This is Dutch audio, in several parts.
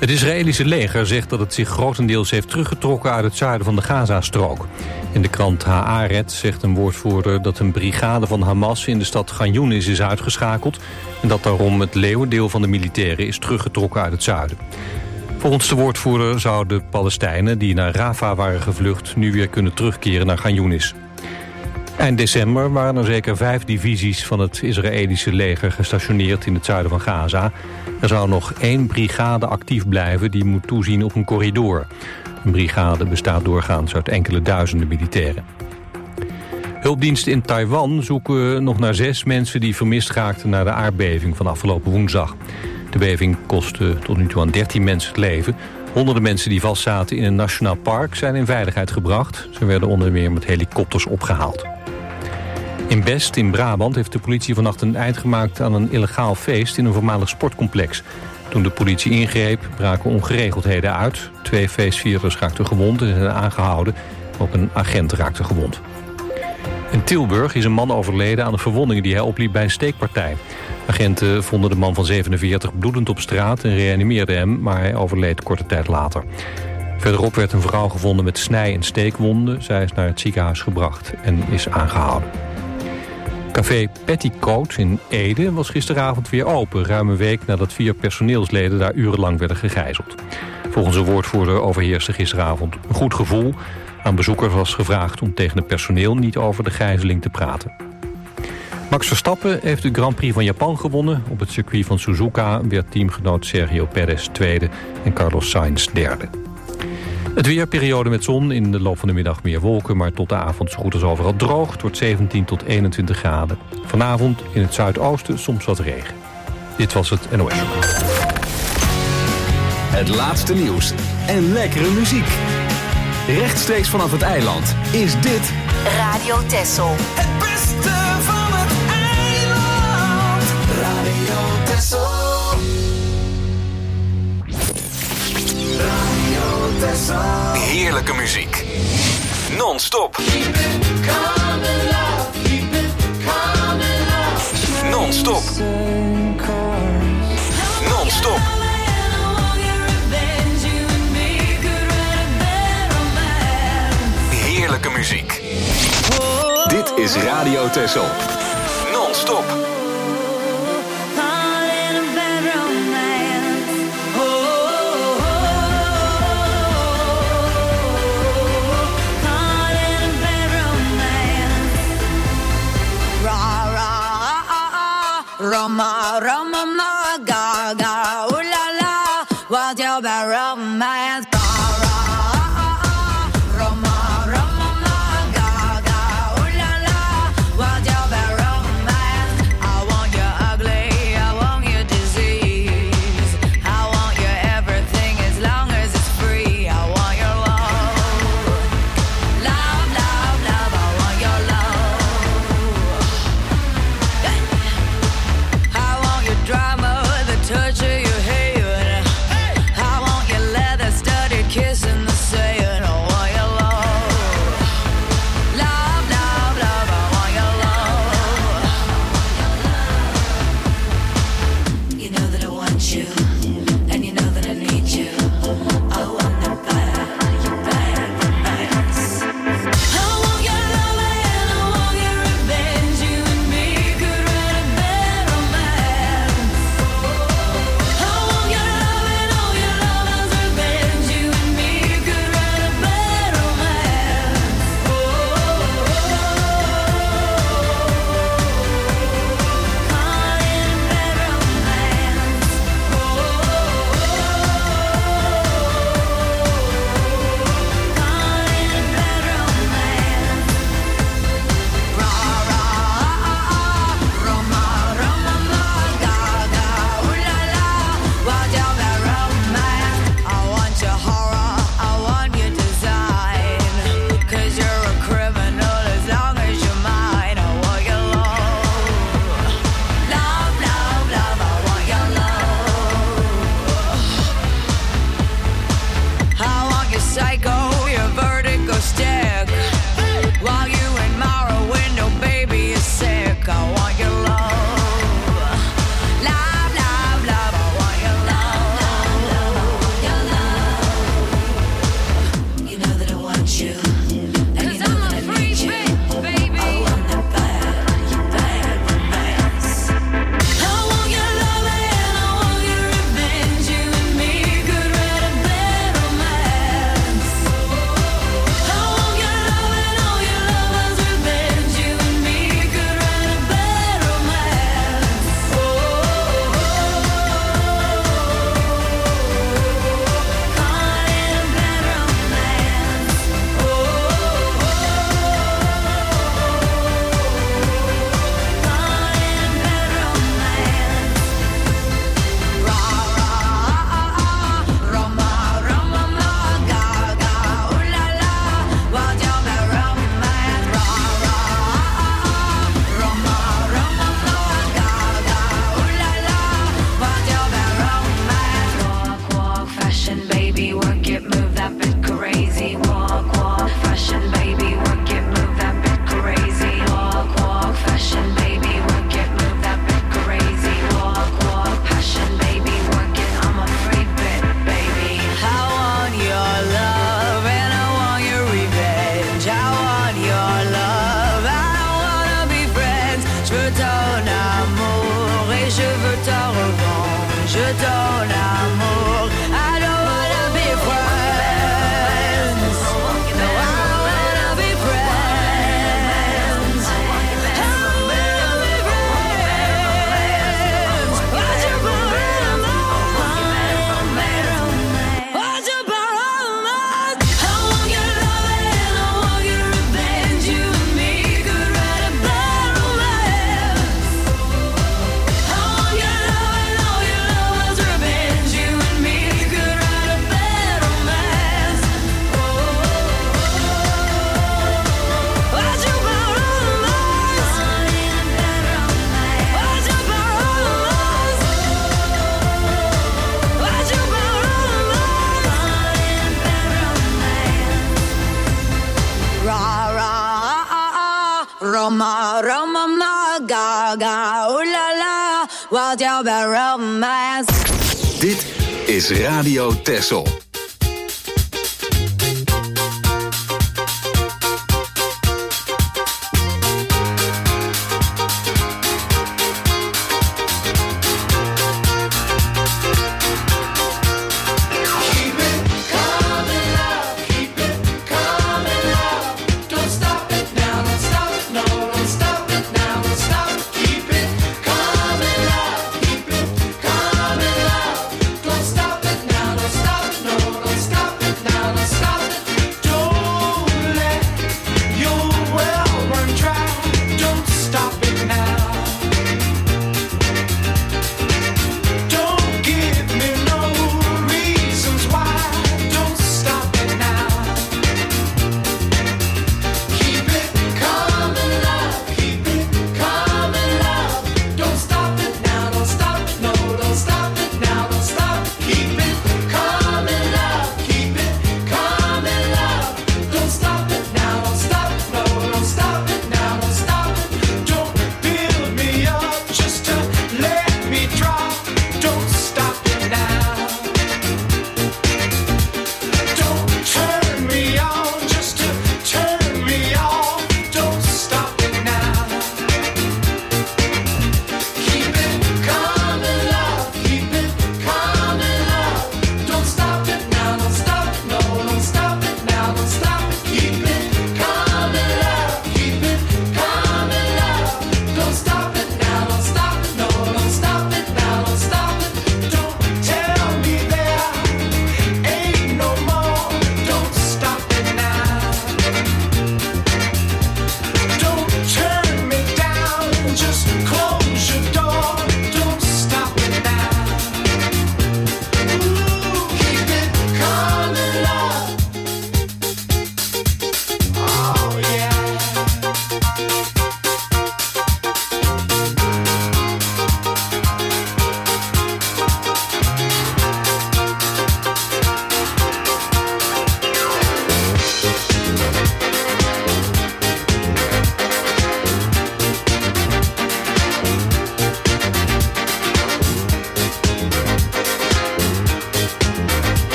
Het Israëlische leger zegt dat het zich grotendeels heeft teruggetrokken uit het zuiden van de Gazastrook. In de krant Haaretz zegt een woordvoerder dat een brigade van Hamas in de stad Khan Younis is uitgeschakeld en dat daarom het leeuwendeel van de militairen is teruggetrokken uit het zuiden. Volgens de woordvoerder zouden Palestijnen die naar Rafah waren gevlucht nu weer kunnen terugkeren naar Khan Younis. Eind december waren er zeker 5 divisies van het Israëlische leger gestationeerd in het zuiden van Gaza. Er zou nog 1 brigade actief blijven die moet toezien op een corridor. Een brigade bestaat doorgaans uit enkele duizenden militairen. Hulpdiensten in Taiwan zoeken nog naar 6 mensen die vermist raakten na de aardbeving van afgelopen woensdag. De beving kostte tot nu toe aan 13 mensen het leven. Honderden mensen die vastzaten in een nationaal park zijn in veiligheid gebracht. Ze werden onder meer met helikopters opgehaald. In Best in Brabant heeft de politie vannacht een eind gemaakt aan een illegaal feest in een voormalig sportcomplex. Toen de politie ingreep braken ongeregeldheden uit. 2 feestvierders raakten gewond en zijn aangehouden. Ook een agent raakte gewond. In Tilburg is een man overleden aan de verwondingen die hij opliep bij een steekpartij. Agenten vonden de man van 47 bloedend op straat en reanimeerden hem, maar hij overleed korte tijd later. Verderop werd een vrouw gevonden met snij- en steekwonden. Zij is naar het ziekenhuis gebracht en is aangehouden. Café Petticoat in Ede was gisteravond weer open, ruim een week nadat 4 personeelsleden daar urenlang werden gegijzeld. Volgens een woordvoerder overheerste gisteravond een goed gevoel. Aan bezoekers was gevraagd om tegen het personeel niet over de gijzeling te praten. Max Verstappen heeft de Grand Prix van Japan gewonnen. Op het circuit van Suzuka werd teamgenoot Sergio Perez tweede en Carlos Sainz derde. Het weerperiode met zon, in de loop van de middag meer wolken, maar tot de avond zo goed als overal droog. Het wordt 17 tot 21 graden. Vanavond in het zuidoosten soms wat regen. Dit was het NOS. Het laatste nieuws en lekkere muziek. Rechtstreeks vanaf het eiland is dit Radio Texel. Het beste van het eiland. Radio Texel. Radio Texel. heerlijke muziek. Non-stop. Non-stop. Non-stop. Heerlijke muziek. Dit is Radio Texel. Non-stop. Roma, Roma, ma, ga, ga, ooh la la, what's your bad romance? Touch of your hair. I want your leather studded mama, mama, gaga, ooh la la, wat jou bij romance. Dit is Radio Texel.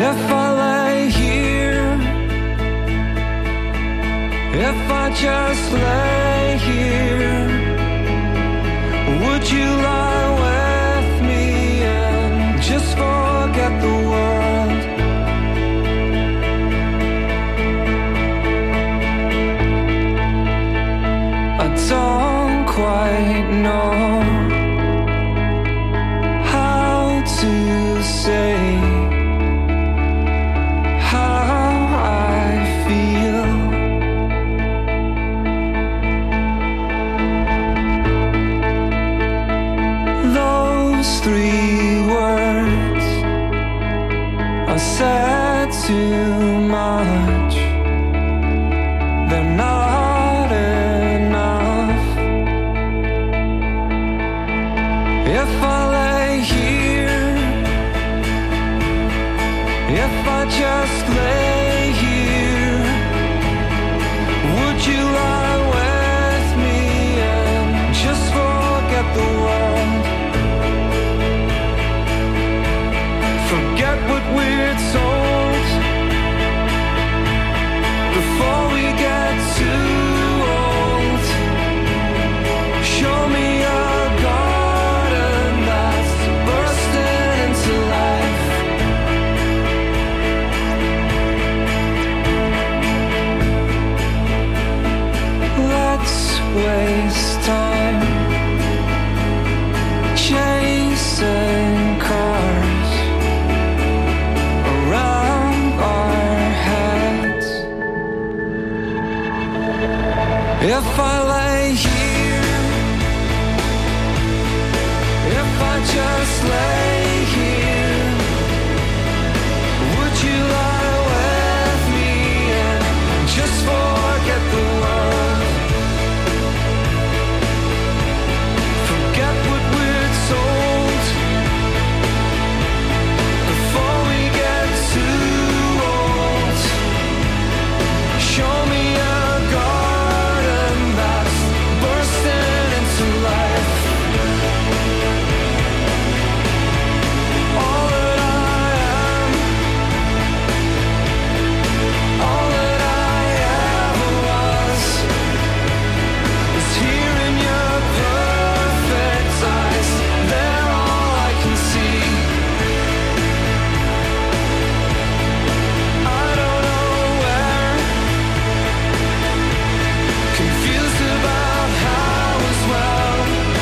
If I lay here, if I just lay here, would you lie with me and just forget the world? I don't quite know how to say said too much, they're not enough. If I lay here, if I just lay here, would you lie with me and just forget the world? Forget what we're told before we get too old. Show me a garden that's bursting into life. Let's waste time chasing cars around our heads. If I lay here, if I just lay here, would you lie with me and just forget the world? Forget what we're told before we get too old. Show me a garden that's bursting into life. All that I am, all that I ever was, is here in your perfect eyes. They're all I can see. I don't know where, confused about how as well.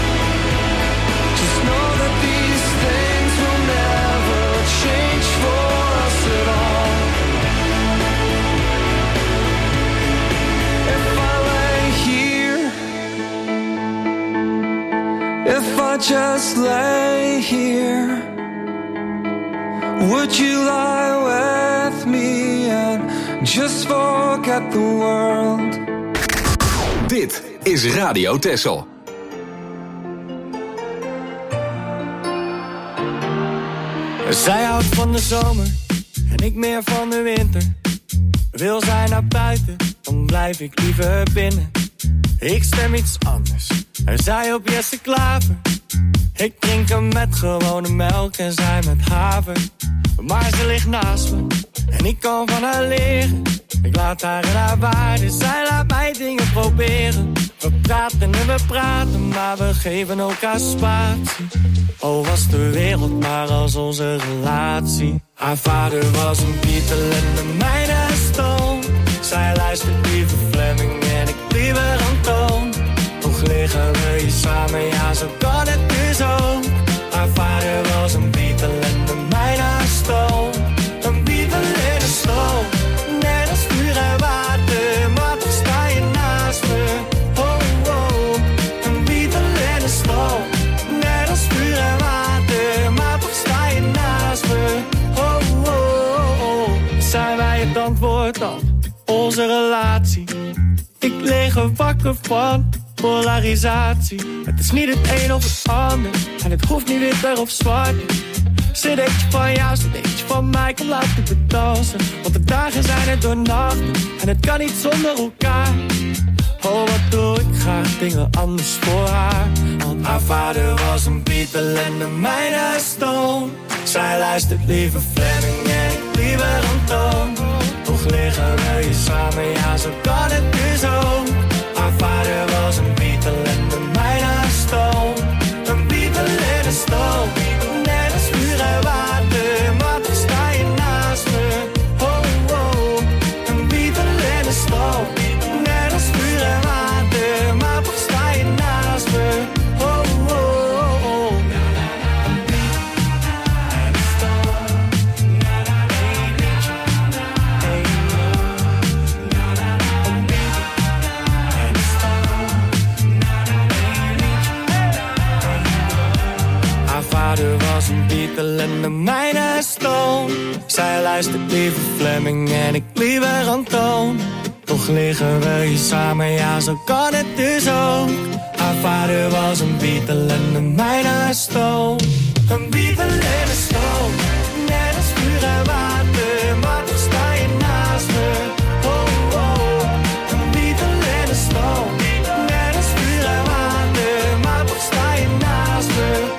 Just know that these things will never change for us at all. If I lay here, if I just lay here, would you lie with me and just forget the world? Dit is Radio Texel. Zij houdt van de zomer en ik meer van de winter. Wil zij naar buiten, dan blijf ik liever binnen. Ik stem iets anders en zij op Jesse Klaver. Ik drink hem met gewone melk en zij met haver. Maar ze ligt naast me en ik kan van haar leren. Ik laat haar in haar waarde, zij laat mij dingen proberen. We praten en we praten, maar we geven elkaar spatie. Oh, was de wereld maar als onze relatie. Haar vader was een Beatle en de mijne Stone. Zij luistert liever Fleming en ik liever Antoon. Toch liggen we hier samen, ja zo kan het dus ook. Haar vader was een Beatle en de mijne Stone. Een Beatle en een Stone, net als vuur en water. Maar toch sta je naast me, oh oh. Een Beatle en een Stone, net als vuur en water. Maar toch sta je naast me, oh oh oh. Zijn wij het antwoord op onze relatie? Ik lig er wakker van polarisatie. Het is niet het een of het ander en het hoeft niet wit of zwart. Cd'tje van jou, cd'tje van mij, kom laten we dansen. Want de dagen zijn er door nachten en het kan niet zonder elkaar. Oh, wat doe ik graag dingen anders voor haar. Want haar vader was een Beatle en de mijne Stone. Zij luistert liever Fleming en ik liever Stone. Zij luistert liever Fleming en ik liever Antoon. Toch liggen we hier samen, ja zo kan het dus ook. Haar vader was een Beatle en de mijne een Stone. Een Beatle en een Stone, net als vuur en water, maar toch sta je naast me. Oh, oh, een Beatle en een Stone, net als vuur en water, maar toch sta je naast me.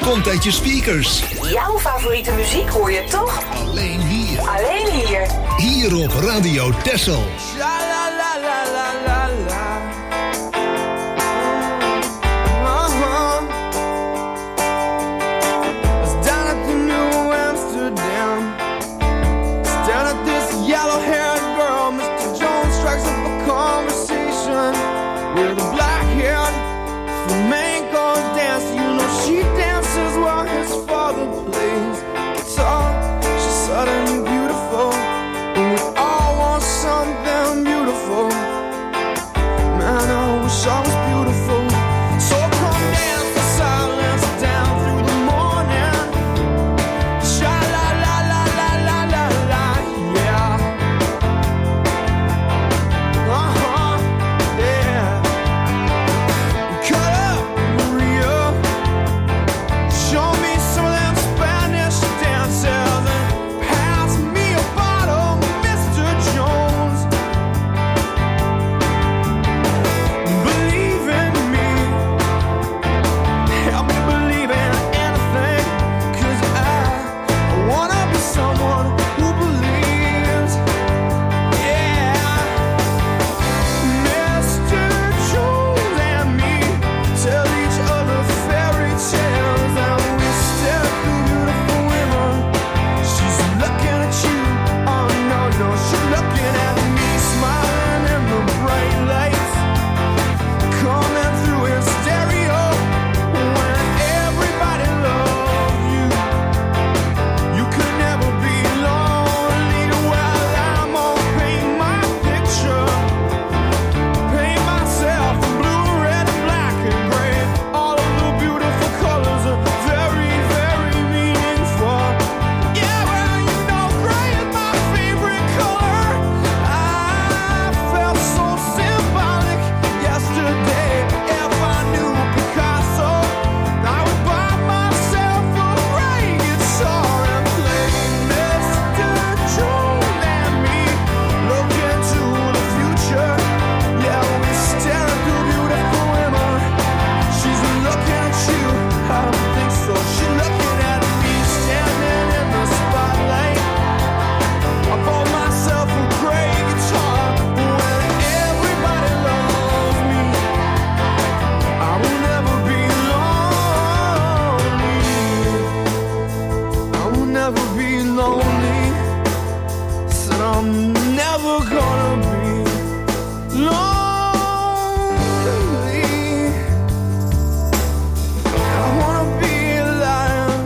komt uit je speakers. Jouw favoriete muziek hoor je toch? Alleen hier. Alleen hier. Hier op Radio Texel. La la la la la la la. Down at the New Amsterdam, staring at this yellow-haired girl. Mr. Jones strikes up a conversation with a black-haired flamenco dancer. You know she dances while his father plays guitar. She's suddenly beautiful, and we all want something beautiful. Man, I wish I was beautiful. So come dance the silence down through the morning. Sha la la la la la la la, yeah. Yeah. Cut up, Maria. Show me some of them Spanish dances and pass me a bottle, Mr. Jones. Believe in me, help me believe in anything, 'cause I wanna be someone who believes. Yeah, Mr. Jones and me tell each other fairy tales, and we stare at the beautiful women. She's looking at you, oh no, no, she's looking at me, smiling in the bright lights coming through in stereo. When everybody loves you, you could never be lonely. Well, I'm gonna paint my picture, paint myself in blue, red, and black and gray. All of the beautiful colors are very, very meaningful. Yeah, well, you know gray is my favorite color. I felt so symbolic yesterday. If I knew Picasso, I would buy myself a gray guitar and play Mr. Jones and me. Look into the future. Yeah, we stare at the beautiful women. She's looking at you. I don't think so. She's looking at me, standing in the spotlight. I bought myself a gray guitar. When everybody loves me, I will never be lonely. I will never be lonely. Said I'm never gonna be lonely. I wanna be a lion.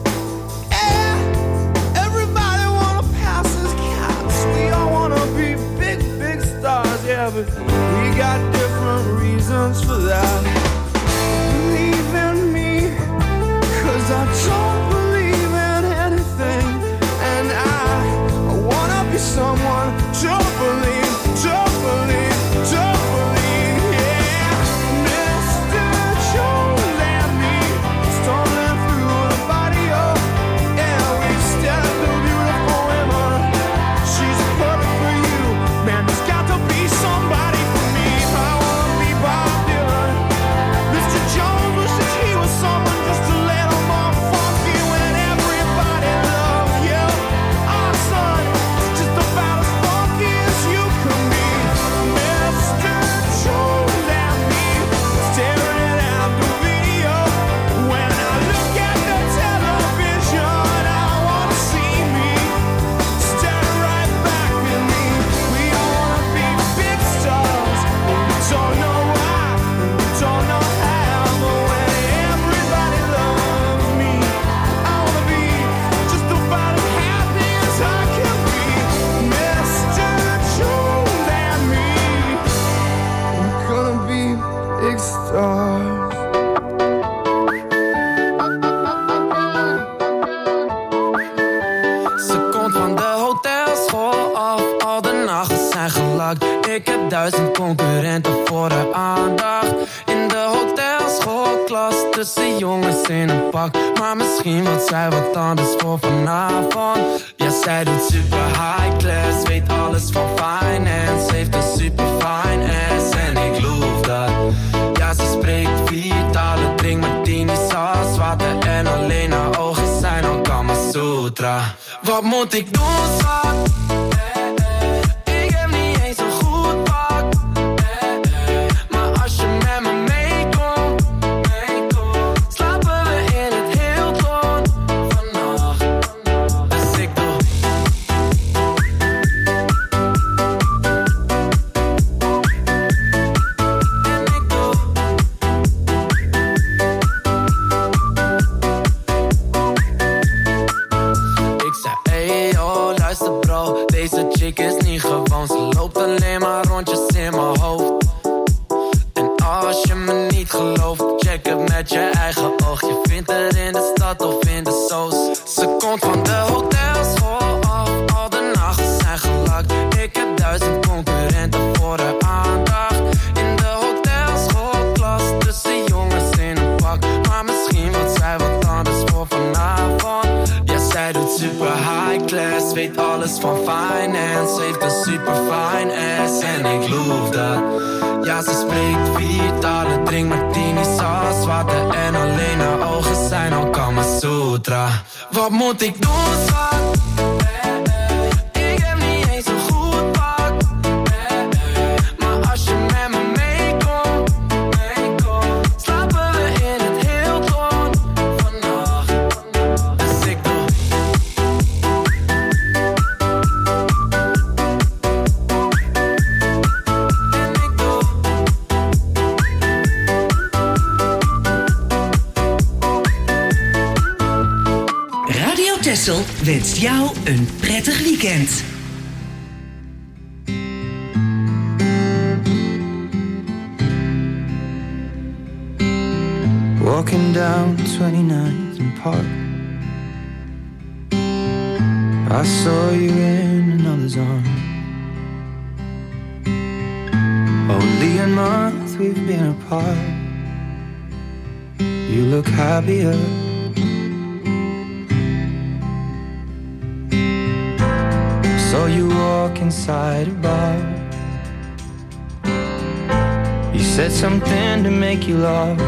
Yeah, everybody wanna pass as cats. We all wanna be big, big stars. Yeah, but we got different reasons for that. Believe in me, 'cause I don't believe in anything. And I wanna be someone to believe, to believe, to believe. Yeah, Mr. Jones and me, stumbling through the barrio. Yeah, we stare at the beautiful women. She's perfect for you. Man, there's got to be somebody for me. I wanna be Bob Dylan. Mr. Jones wishes he was someone just to let him off funky when everybody loves you. Our son is just about as funky as you can be. Mr. Jones and me, staring at the video. When I look at the television, I wanna see me staring right back at me. We all wanna be big stars, but we don't know why, and we don't know how. But when everybody loves me, I wanna be just about as happy as I can be. Mr. Jones and me, we're gonna be big stars. Ze komt van de hotelschool af, al de nagels zijn gelakt. Ik heb 1000 concurrenten voor de aandacht. In de hotelschoolklas, tussen jongens in een pak. Maar misschien wil zij wat anders voor vanavond. Ja, zij doet super high class, weet alles van finance. Heeft een super fine ass en ik loof dat. Ja, ze spreekt 4 talen, drink martinis als water en Wat moet ik doen, schat? Ik heb niet eens een goed pak. Maar als je met me meekomt, slapen we in het Hilton vannacht. Dus ik doe. En ik doe. Ik zei, hey yo, luister bro, deze chick is niet gewoon. Ze loopt alleen maar rondjes in mijn hoofd. En als je me niet gelooft, check het met je eigen oog. Je vindt er in de stad of in de soos. Ze komt van de hotelschool af, al de nachten zijn gelakt. Ik heb 1000 concurrenten voor haar aandacht. In de hotelschoolklas, tussen jongens in een pak. Maar misschien wordt zij wat anders voor vanavond. Ja, zij doet super high class, weet alles van finance. Heeft een super fine ass en ik loof dat. Ja, ze spreekt 4 talen, drink martinis als water. En alleen haar ogen zijn al Kama Sutra. Wat moet ik doen, schat? Ik heb niet eens een goed pak. Maar als je met me meekomt, slapen we in het Hilton vannacht. Dus ik doe. En ik doe. Radio Texel wenst jou een prettig weekend. Walking down 29th and Park, I saw you in another's arms. Only a month we've been apart. You look happier. Saw you walk inside a bar. You said something to make you laugh.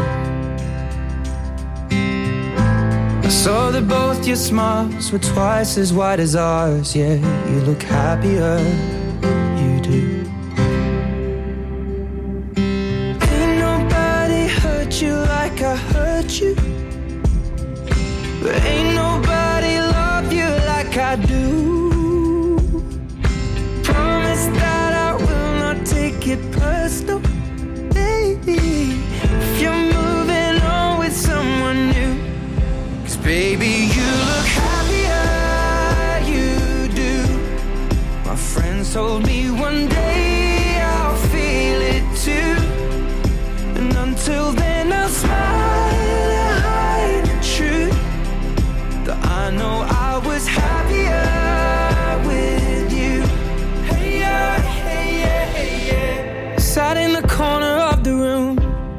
I saw that both your smiles were twice as wide as ours. Yeah, you look happier, you do. Ain't nobody hurt you like I hurt you. But ain't nobody love you like I do. Promise that I will not take it personal, baby. If you're moving on with someone new, 'cause baby, you look happier, you do. My friends told me one day I'll feel it too. And until then I'll smile and hide the truth, that I know I was happier with you. Hey yeah, hey yeah, hey yeah. Sat in the corner of the room,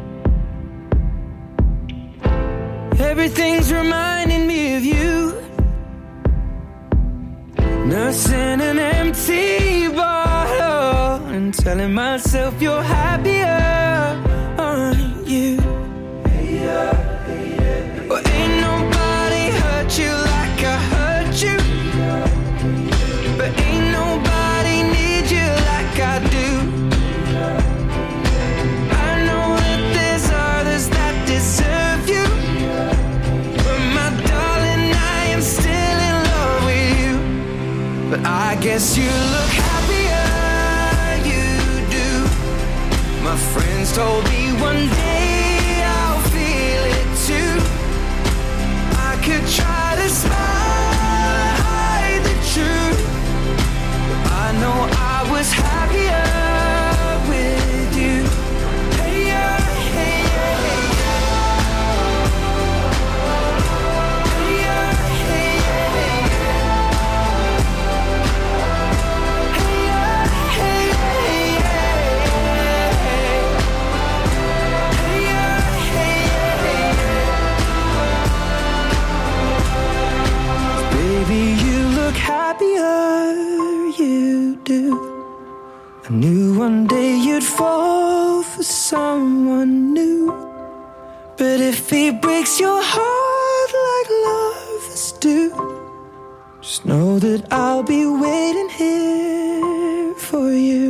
everything's reminding me of you. Nursing an empty bottle and telling myself you're happier, aren't you? Hey yeah, hey yeah. Well, ain't nobody hurt you like I hurt you. But ain't nobody need you like I do. I know that there's others that deserve you. But my darling, I am still in love with you. But I guess you look happier, you do. My friends told me one day I'll feel it too. I could try to smile, hide the truth, but I know I was happier with you. Hey yeah, hey yeah, hey yeah. Hey yeah, hey yeah, hey yeah. Hey yeah, hey yeah, hey yeah. Hey yeah, hey yeah, hey yeah. Baby, you look happier, you do. I knew one day you'd fall for someone new. But if he breaks your heart like lovers do, Just know that I'll be waiting here for you.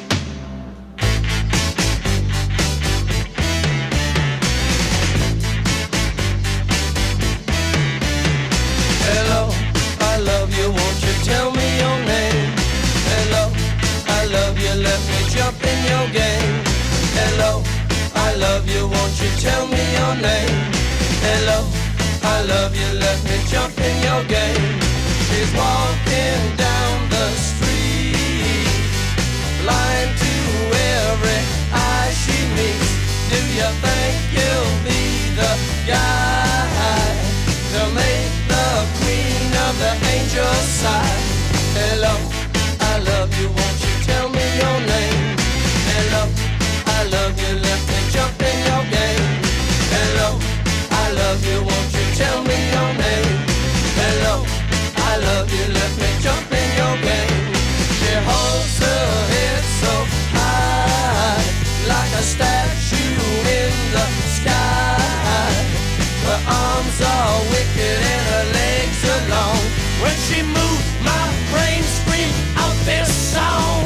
Hello, I love you, won't you tell me your name? Hello, I love you, let me jump in your game. Hello, I love you, won't you tell me your name? Hello, I love you, let me jump in your game. She's walking down the street, blind to every eye she meets. Do you think you'll be the guy to make the queen of the angels sigh? Hello, I love you, won't you tell me your name? Hello, I love you, let me jump in your game. Hello, I love you, won't you tell me your name? Hello, I love you, let me jump in your game. She holds her head so high, like a statue in the sky. Her arms are wicked and her legs are long. When she moves, my brain screams out this song.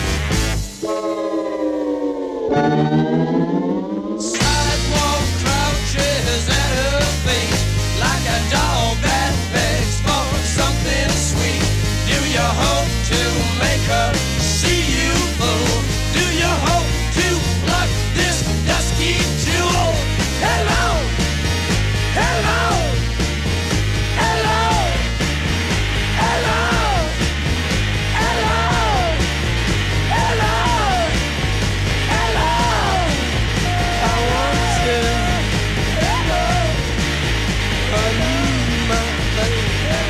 Sidewalk crouches at her feet, like a dog that begs for something sweet. Do you hope to make her see you fool? Do you hope to pluck this dusky jewel? Hello, hello, hello, hello, hello, hello, hello. I want you, hello, I need my baby.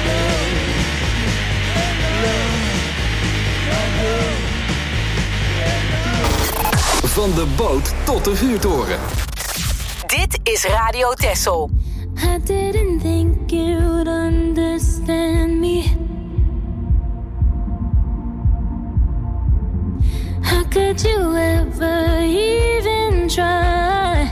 Van de boot tot de vuurtoren. Dit is Radio Texel. I didn't think you'd understand me. How could you ever even try?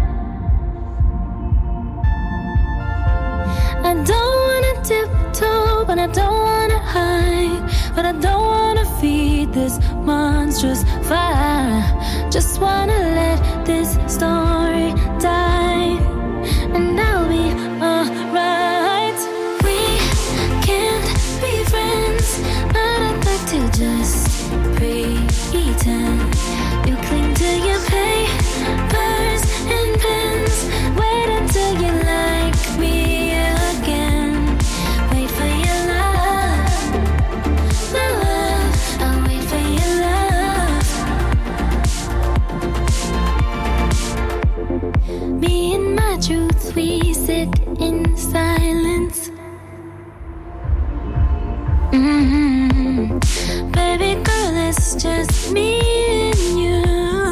I don't wanna tiptoe, but I don't wanna hide. But I don't wanna feed this monstrous fire. Just wanna let this story die, and I'll be alright. We can't be friends, but I'd like to just pretend. You cling to your papers and pens. Wait until you like me again. Wait for your love, love. I'll wait for your love. Me and my truth, we sit in silence. Baby girl, it's just me and you.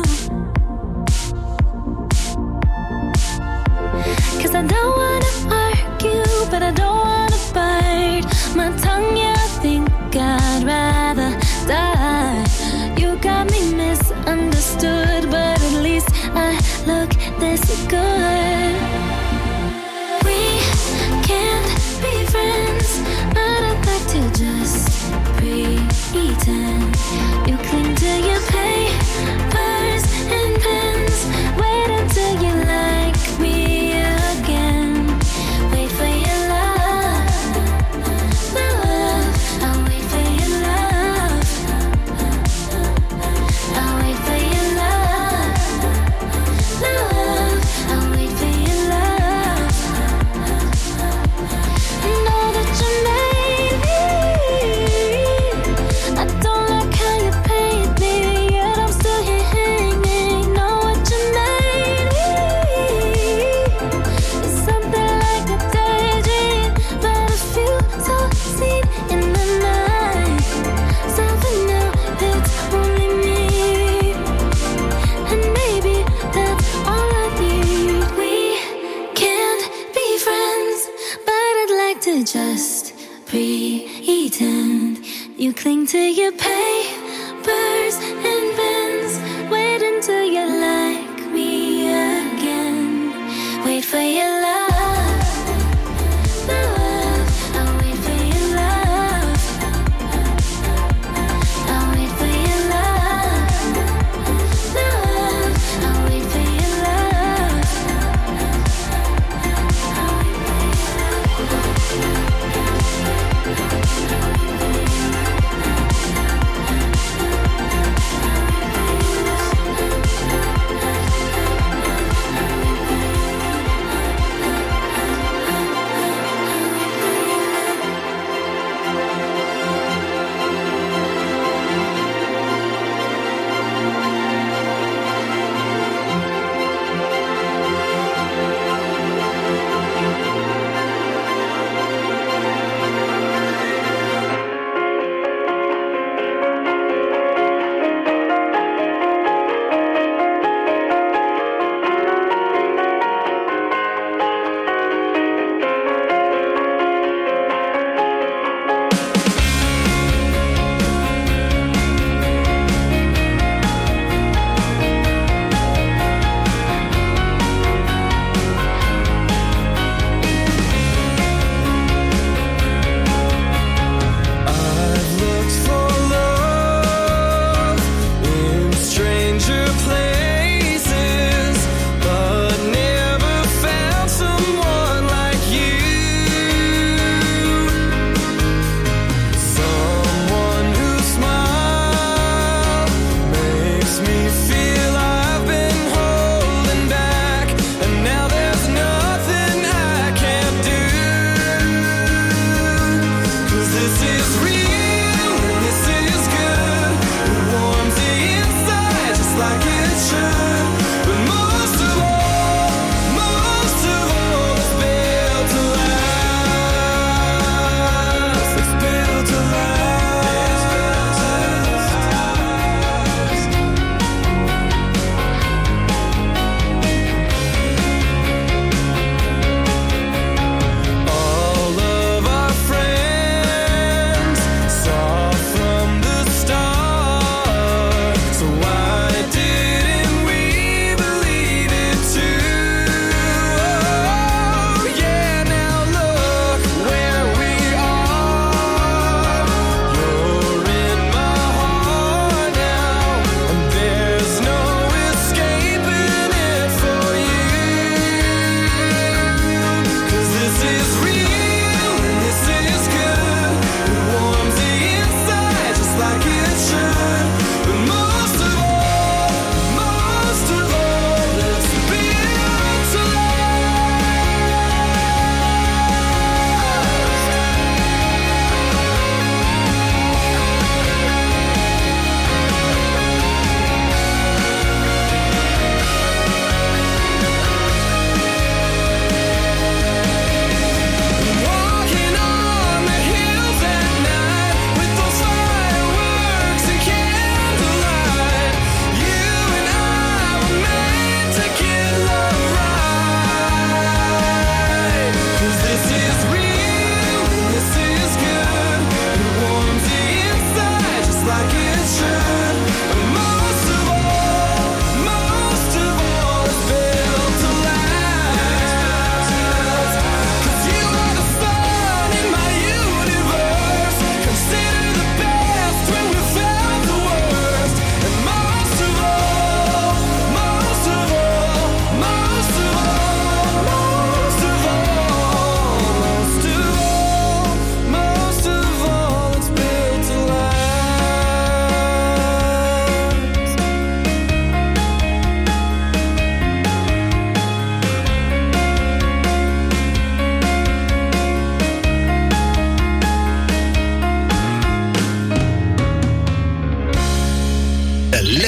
'Cause I don't wanna argue, but I don't wanna bite my tongue. Yeah, I think I'd rather die. You got me misunderstood, but at least I look this good. We can't be friends, but I'd like to just pretend. You cling to your papers and pens. Wait until you like me again. Wait for your love, love. I'll wait for your love. I'll wait for your love, love. I'll wait for your love. Know that you made me. I don't like how you paid me, yet I'm still here hanging. Know what you made me. It's something like a daydream, but a few so seen in the night. So for now, it's only me, and maybe that's all I need. We can't be friends, but I'd like to just pretend. You cling to your papers and pens. Wait until you like me again. Wait for your love, love. I'll wait for your love.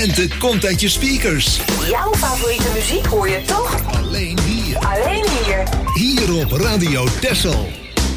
lente komt uit je speakers. Jouw favoriete muziek hoor je toch? Alleen hier. Alleen hier. Hier op Radio Texel.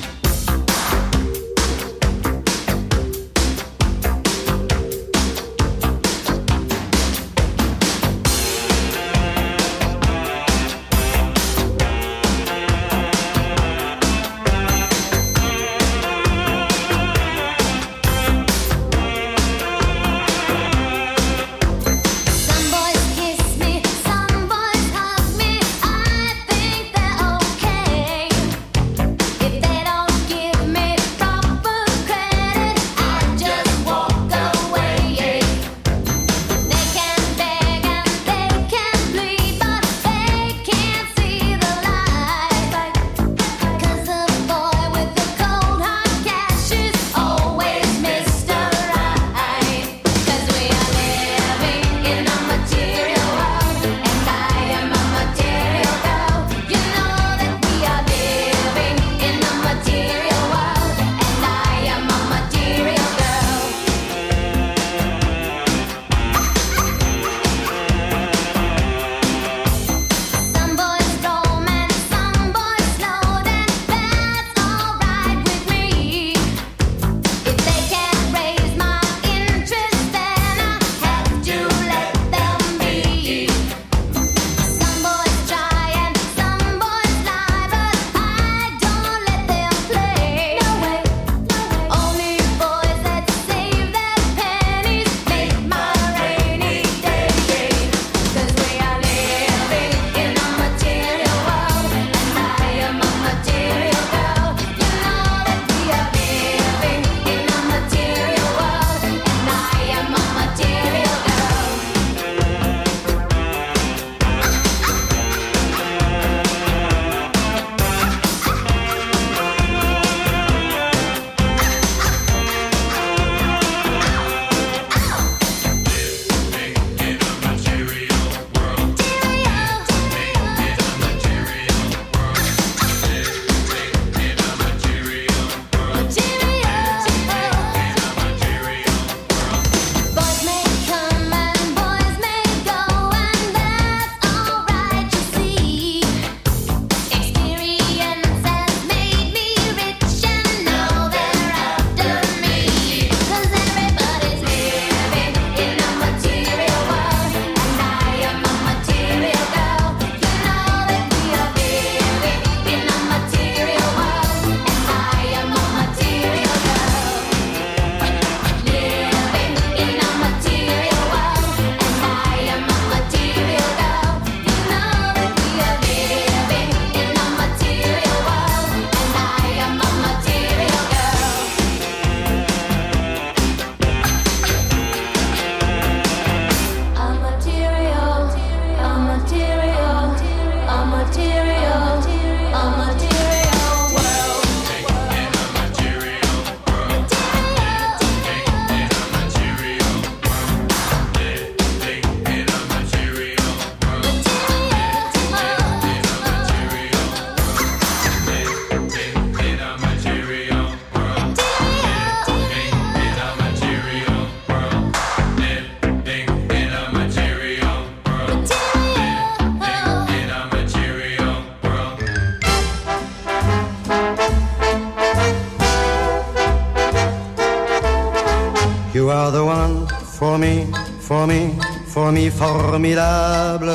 You are the one for me, for me, for me, formidable.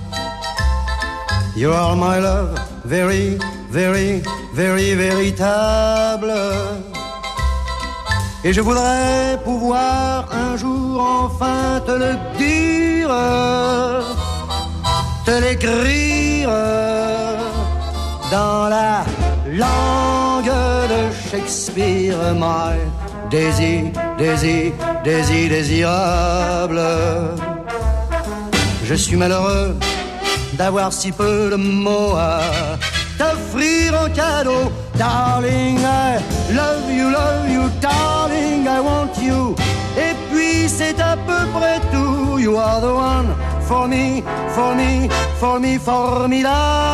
You are my love, very, very, very véritable. Et je voudrais pouvoir un jour enfin te le dire, te l'écrire dans la langue de Shakespeare. My Daisy, Daisy, Daisy, désirable. Je suis malheureux d'avoir si peu de mots à t'offrir en cadeau. Darling, I love you, darling, I want you. Et puis c'est à peu près tout. You are the one for me, for me, for me, formidable.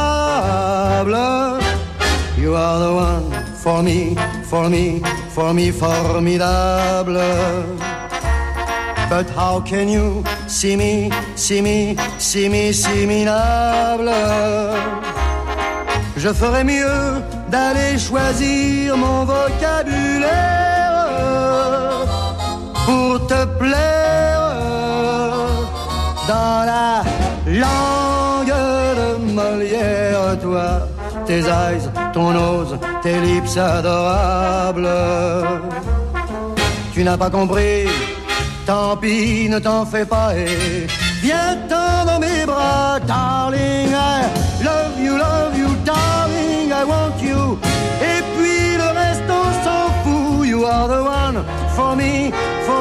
You are the one for me, for me, for me, formidable. But how can you see me, minable? Je ferais mieux d'aller choisir mon vocabulaire pour te plaire dans la langue de Molière. Toi, tes eyes, ton nose, tes lips adorables. Tu n'as pas compris, tant pis, ne t'en fais pas et viens-t'en dans mes bras, darling. I love you, darling, I want you. Et puis le reste on s'en fout. You are the one for me,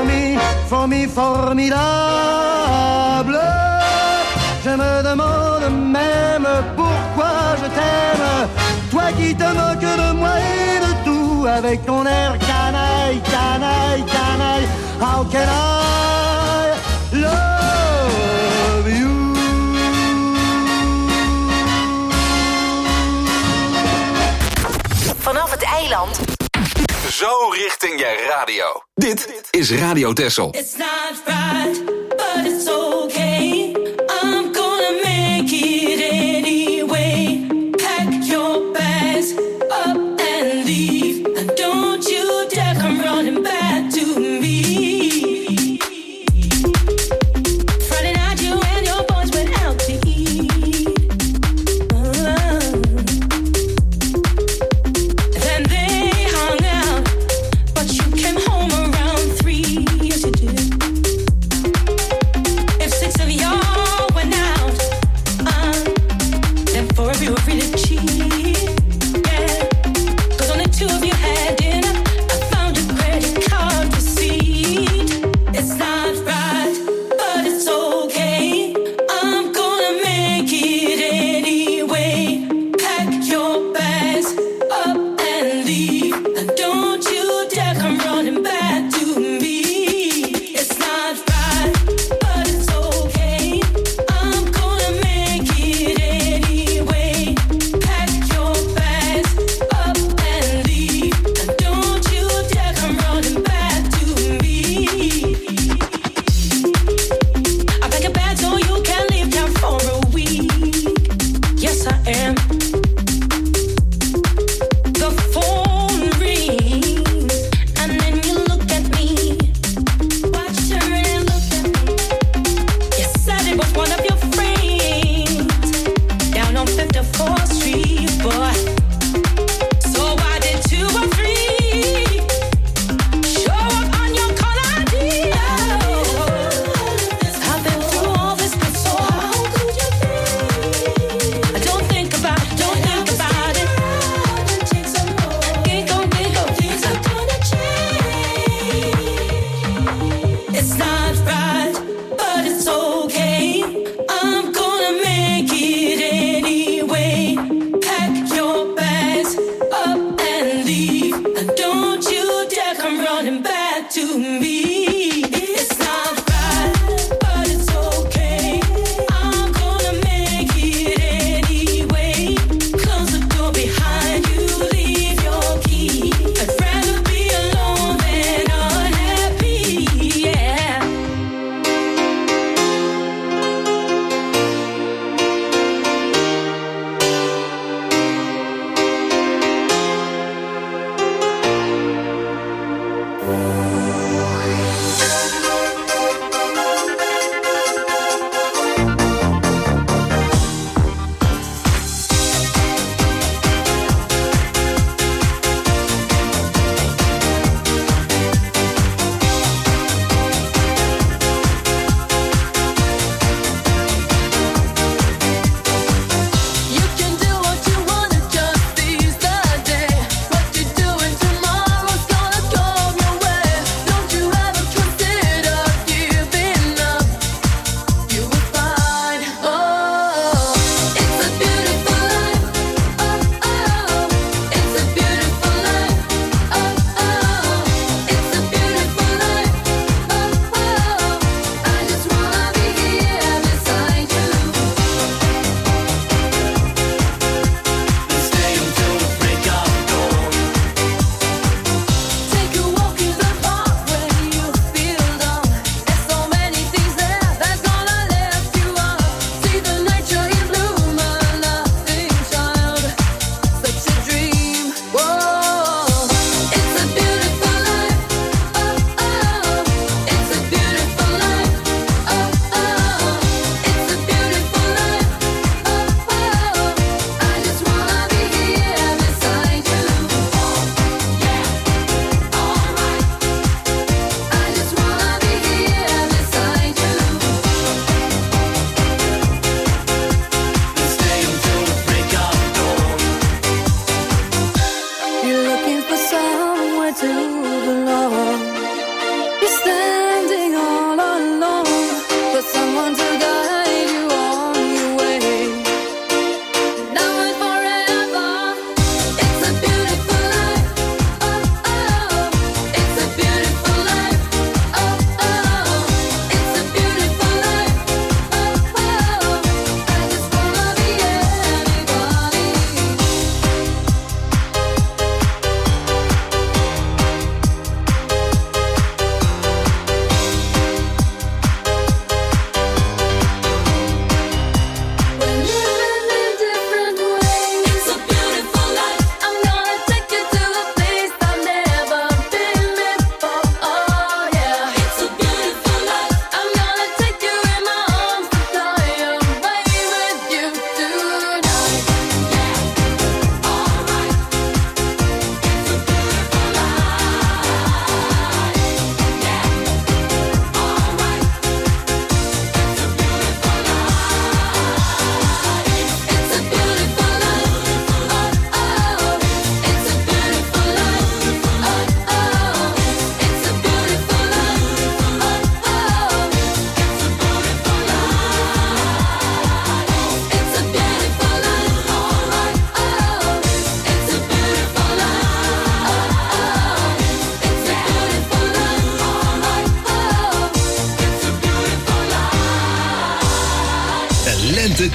formidable. Je me demande même pourquoi je t'aime, toi qui te moques de moi et de tout, avec ton air canaille. How can I love you? Vanaf het eiland. Zo richting je radio. Dit is Radio Texel. It's not right, but it's okay. I'm gonna make it anyway. Pack your bags up and leave. And don't you dare come running back to me. Friday night you and your boys went out to eat. Then they hung out, but you came home around 3. Yes you did. If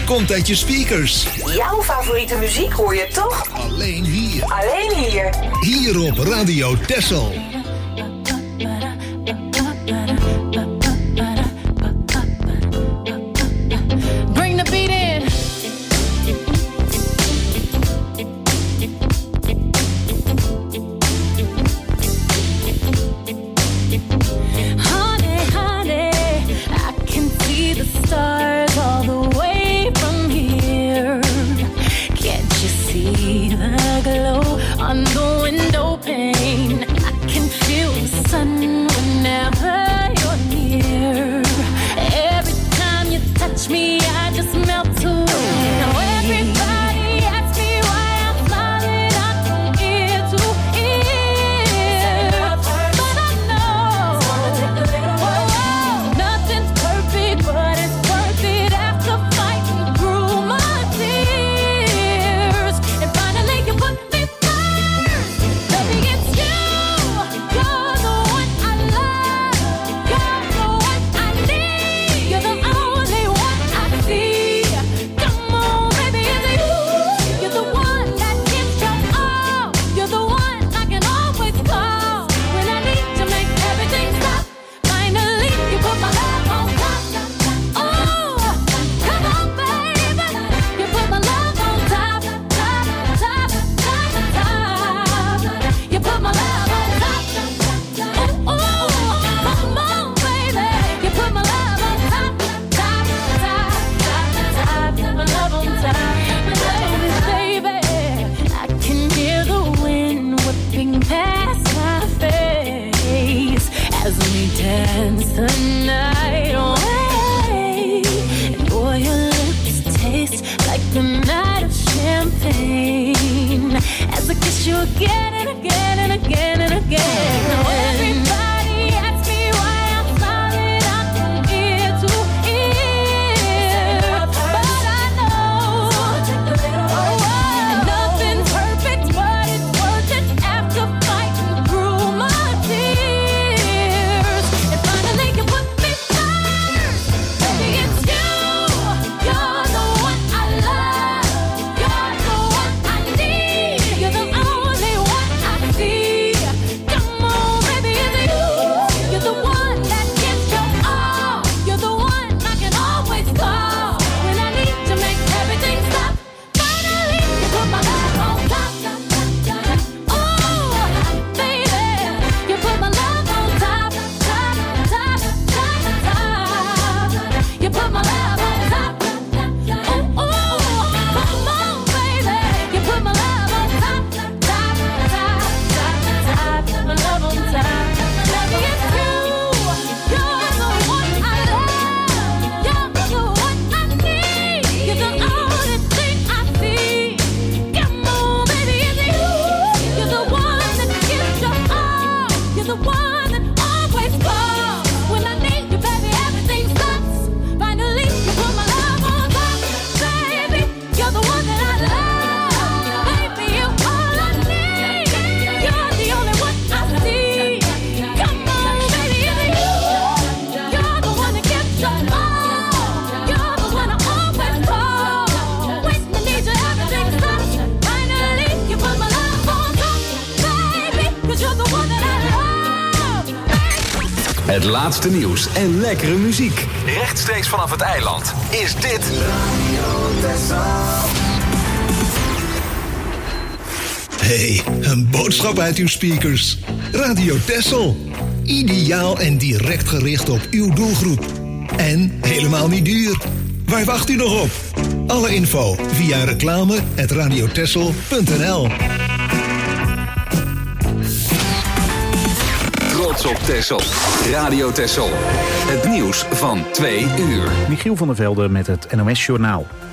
komt uit je speakers. Jouw favoriete muziek hoor je toch? Alleen hier. Alleen hier. Hier op Radio Texel. Bring the beat in. Honey, honey, I can see the stars all the way from here. Can't you see the glow on the window pane? I can feel the sun whenever you're near. Every time you touch me, I just melt away. Now everybody asks me why I'm smiling up from ear to ear, but I know nothing's perfect, but it's worth it after fighting through my tears. And finally you put me first, baby, it's you. You're the one I love, you're the one I need, you're the only one I see. Come on, baby, it's you. You're the one that gives your all, you're the one I can always call when I need to make everything stop. Finally you put my love on top. Oh, come on, baby, you put my love on top, top, top, top, top. You put my love on top. Oh, come on, baby, you put my love on top, top, top, top, top. My love on top, baby. I can hear the wind whipping past my face as we dance the night away. And boy, your lips taste like a night of champagne as I kiss you again and again and again and again. Now everybody asks me why I'm smiling up from ear to ear, but I know nothing's perfect, but it's worth it after fighting through my tears. And finally you put me first, baby, it's you. You're the one I love, you're the one I need, you're the only one I see. Come on, baby, it's you. You're the one that gives your all, you're the one I can always call when I need to make everything stop. Finally you put my love on top. Oh, baby, you put my love on top, top, top, top, top. You put my love on top. Oh, come on, baby, you put my love on top, top, top, top, top. My love on top. Baby, it's you. You're the one I love. You're the one I need. You're the only thing I see. Come on, baby, it's you. You're the one that gives your all. You're the one that always calls when I need you, baby. Everything stops. Finally, you put my love on top, baby. You're the one that I love, baby. You're all I need. You're the only one I see. Come on, baby, it's you. You're the one that gives your all. You're the one I always call when I need you. Everything stops. Finally, you put my love on top, baby. 'Cause you're the one that I love. Het laatste nieuws en lekkere muziek. Rechtstreeks vanaf het eiland is dit Hey, een boodschap uit uw speakers. Radio Texel. Ideaal en direct gericht op uw doelgroep. En helemaal niet duur. Waar wacht u nog op? Alle info via reclame@radiotexel.nl. Trots op Texel. Radio Texel. Het nieuws van 2 uur. Michiel van der Velde met het NOS Journaal.